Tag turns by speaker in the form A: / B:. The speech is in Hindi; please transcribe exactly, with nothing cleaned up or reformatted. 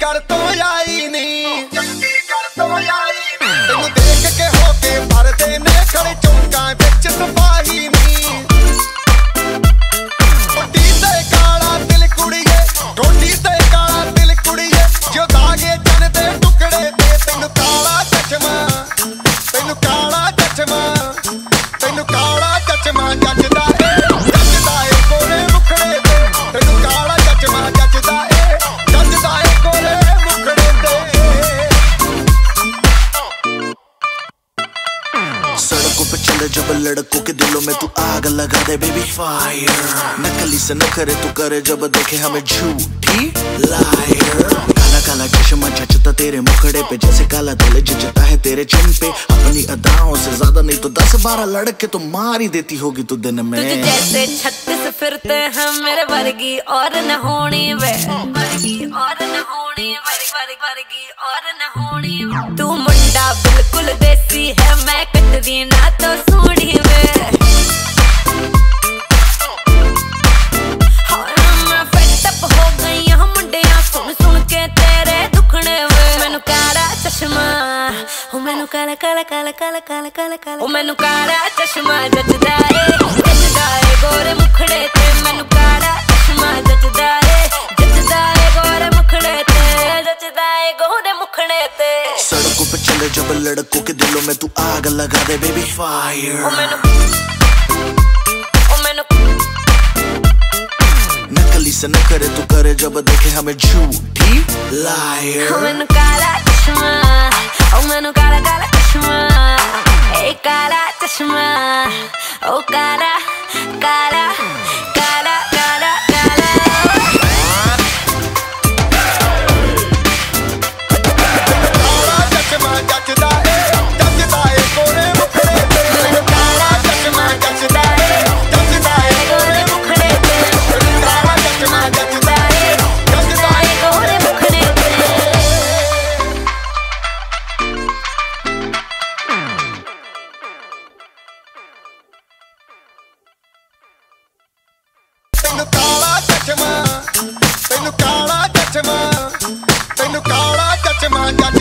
A: चंडीगढ़ तो आई नी, चंडीगढ़ तो आई नी। तेनू देख के होके भरदे ने खड़े चौंका विच सिपाही नी। टोटी ते काला दिल कुड़िए, टोटी ते काला दिल कुड़िए, जो दागे जन दे टुकड़े ते तेनू काला चश्मा, तेनू काला चश्मा, तेनू काला चश्मा जचदा ए, जचदा ए गोरे मुखड़े ते, तेनू काला चश्मा जचदा ए, जचदा ए गोरे मुखड़े ते।
B: सड़कों पे चले जब लड़कों के दिलों में तू आग लगा दे बेबी फायर। नकली से न करे तू करे जब देखे हमें झूठी लायर। काला काला चश्मा जचता तेरे मुखड़े पे जैसे काला दिल जचता है तेरे चिन पे। अपनी अदाओं से ज्यादा नहीं तो दस बारह लड़के तो मार ही देती होगी तू दिन में।
C: तुझे जैसे छत्तीस फिरते हैं मेरे वर्गी और न होनी वे, वर्गी और न होनी वर्गी वर्गी और न होनी। तू मुंडा बिल्कुल देसी है, मैं कटरी ना तो सोनी वे। मैं फेड अप हो गई हूं मुंडिया सुन सुन के तेरे दुखने वे। मैनू काला चश्मा, ओ मैनू काला काला काला काला काला काला काला, ओ मैनू काला चश्मा जचदा ए, जचदा ए गोरे मुखड़े ते। मैनू काला चश्मा जचदा ए, जचदा ए गोरे मुखड़े ते, जचदा ए गोरे मुखड़े ते।
B: सड़कों पे चले जब लड़कों के दिलों में तू आग लगा दे बेबी फायर।
C: ओ मैनू, ओ मैनू
B: नकली से न करे तू करे जब देखे हमें झूठी लायर।
C: ओ मैनू काला चश्मा, ओ मैनू काला काला चश्मा, ए काला चश्मा, ओ काला काला काला काला काला।
A: काला चश्मा जचदा ए, जचदा ए गोरे मुखड़े ते।
C: मैनू काला चश्मा जचदा ए, जचदा ए गोरे मुखड़े ते। काला चश्मा जचदा ए, जचदा ए गोरे मुखड़े ते।
A: तेनू काला चश्मा, तेनू काला चश्मा, तेनू काला चश्मा जचदा